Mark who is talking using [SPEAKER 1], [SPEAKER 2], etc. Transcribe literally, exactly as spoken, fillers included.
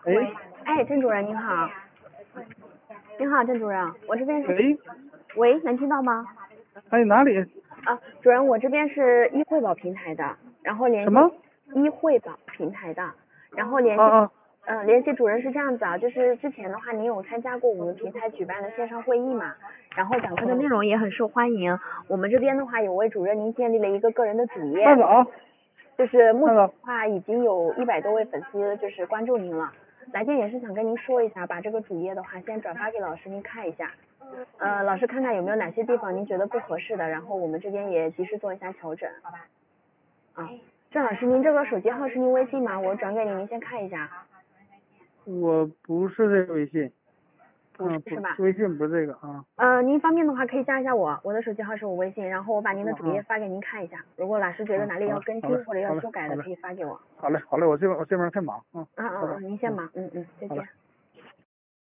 [SPEAKER 1] 喂，
[SPEAKER 2] 哎，郑主任您好。您好，郑主任，我这边是。
[SPEAKER 1] 喂，
[SPEAKER 2] 喂，能听到吗？
[SPEAKER 1] 哎，哪里？
[SPEAKER 2] 啊，主任，我这边是医惠保平台的，然后联系
[SPEAKER 1] 什么？
[SPEAKER 2] 医惠保平台的，然后联系。
[SPEAKER 1] 啊啊。
[SPEAKER 2] 嗯、呃，联系主任是这样子啊，就是之前的话，您有参加过我们平台举办的线上会议嘛？然后讲课的内容也很受欢迎。我们这边的话，有位主任您建立了一个个人的主页。
[SPEAKER 1] 那个啊。
[SPEAKER 2] 就是目前的话，已经有一百多位粉丝就是关注您了。来电也是想跟您说一下，把这个主页的话先转发给老师您看一下。呃，老师看看有没有哪些地方您觉得不合适的，然后我们这边也及时做一下调整。好吧。啊，郑老师，您这个手机号是您微信吗？我转给您，您先看一下。
[SPEAKER 1] 我不是这个微信。
[SPEAKER 2] 不是是吧？
[SPEAKER 1] 微信不是这个啊。
[SPEAKER 2] 呃，您方便的话可以加一下我，我的手机号是我微信，然后我把您的主页发给您看一下。如果老师觉得哪里要更新或者要修改的，可以发给我。
[SPEAKER 1] 好嘞，好嘞，我这边我这边太忙啊。
[SPEAKER 2] 嗯嗯嗯，您先忙，嗯嗯，再见。